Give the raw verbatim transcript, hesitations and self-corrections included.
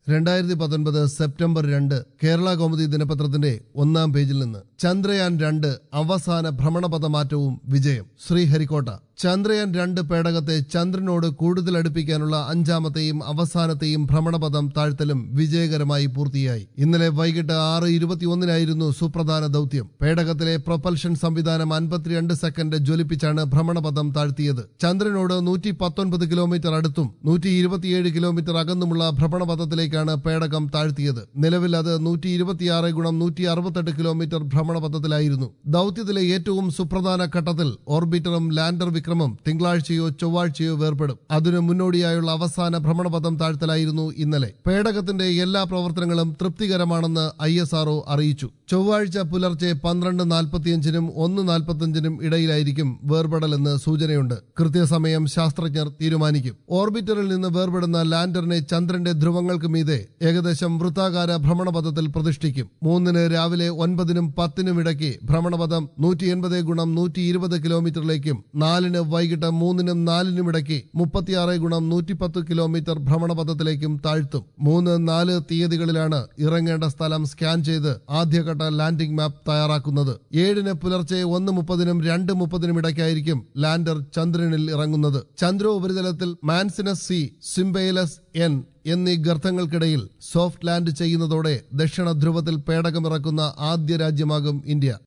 രണ്ടായിരത്തി പത്തൊൻപത് സെപ്റ്റംബർ രണ്ട് കേരള കൗമുദി ദിനപത്രത്തിന്റെ ഒന്നാം പേജിൽ നിന്ന് ചന്ദ്രയാൻ രണ്ട് അവസാന ഭ്രമണപഥ മാറ്റവും വിജയം. ശ്രീഹരിക്കോട്ട. ചന്ദ്രയാൻ രണ്ട് പേടകത്തെ ചന്ദ്രനോട് കൂടുതൽ അടുപ്പിക്കാനുള്ള അഞ്ചാമത്തെയും അവസാനത്തെയും ഭ്രമണപഥം താഴ്ത്തലും വിജയകരമായി പൂർത്തിയായി. ഇന്നലെ വൈകിട്ട് ആറ് ഇരുപത്തിയൊന്നിനായിരുന്നു സുപ്രധാന ദൌത്യം. പേടകത്തിലെ പ്രൊപ്പൽഷൻ സംവിധാനം അൻപത്തിരണ്ട് സെക്കൻഡ് ജ്വലിപ്പിച്ചാണ് ഭ്രമണപഥം താഴ്ത്തിയത്. ചന്ദ്രനോട് നൂറ്റി പത്തൊൻപത് കിലോമീറ്റർ അടുത്തും നൂറ്റി ഇരുപത്തിയേഴ് കിലോമീറ്റർ അകന്നുമുള്ള ഭ്രമണപഥത്തിലേക്കാണ് പേടകം താഴ്ത്തിയത്. നിലവിൽ അത് നൂറ്റി ഇരുപത്തിയാറ് ഗുണം നൂറ്റി അറുപത്തെട്ട് കിലോമീറ്റർ ഭ്രമണപഥത്തിലായിരുന്നു. ദൌത്യത്തിലെ ഏറ്റവും സുപ്രധാന ഘട്ടത്തിൽ ഓർബിറ്ററും ലാൻഡർ വിക്രമം തിങ്കളാഴ്ചയോ ചൊവ്വാഴ്ചയോ വേർപെടും. അതിനു മുന്നോടിയായുള്ള അവസാന ഭ്രമണപഥം താഴ്ത്തലായിരുന്നു ഇന്നലെ. പേടകത്തിന്റെ എല്ലാ പ്രവർത്തനങ്ങളും തൃപ്തികരമാണെന്ന് ഐ എസ് ആർ ഒ അറിയിച്ചു. ചൊവ്വാഴ്ച പുലർച്ചെ പന്ത്രണ്ട് നാൽപ്പത്തിയഞ്ചിനും ഒന്ന് നാൽപ്പത്തിയഞ്ചിനും ഇടയിലായിരിക്കും വേർപെടലെന്ന് സൂചനയുണ്ട്. കൃത്യസമയം ശാസ്ത്രജ്ഞർ തീരുമാനിക്കും. ഓർബിറ്ററിൽ നിന്ന് വേർപെടുന്ന ലാൻഡറിനെ ചന്ദ്രന്റെ ധ്രുവങ്ങൾക്ക് മീതെ ഏകദേശം വൃത്താകാര ഭ്രമണപഥത്തിൽ പ്രതിഷ്ഠിക്കും. മൂന്നിന് രാവിലെ ഒൻപതിനും പത്തിനും ഇടയ്ക്ക് ഭ്രമണപഥം നൂറ്റി എൺപത് ഗുണം നൂറ്റി ഇരുപത് കിലോമീറ്ററിലേക്കും നാലിന് വൈകിട്ട് മൂന്നിനും നാലിനും ഇടയ്ക്ക് മുപ്പത്തിയാറ് ഗുണം നൂറ്റിപ്പത്ത് കിലോമീറ്റർ ഭ്രമണപഥത്തിലേക്കും താഴ്ത്തും. മൂന്ന് നാല് തീയതികളിലാണ് ഇറങ്ങേണ്ട സ്ഥലം സ്കാൻ ചെയ്ത് ആദ്യഘട്ട ലാൻഡിംഗ് മാപ്പ് തയ്യാറാക്കുന്നത്. ഏഴിന് പുലർച്ചെ ഒന്ന് മുപ്പതിനും രണ്ട് മുപ്പതിനും ഇടയ്ക്കായിരിക്കും ലാൻഡർ ചന്ദ്രനിൽ ഇറങ്ങുന്നത്. ചന്ദ്ര ഉപരിതലത്തിൽ മാൻസിനസ് സി, സിംബെയിലസ് എൻ എന്നീ ഗർത്തങ്ങൾക്കിടയിൽ സോഫ്റ്റ് ലാൻഡ് ചെയ്യുന്നതോടെ ദക്ഷിണ ധ്രുവത്തിൽ പേടകമിറക്കുന്ന ആദ്യ രാജ്യമാകും ഇന്ത്യ.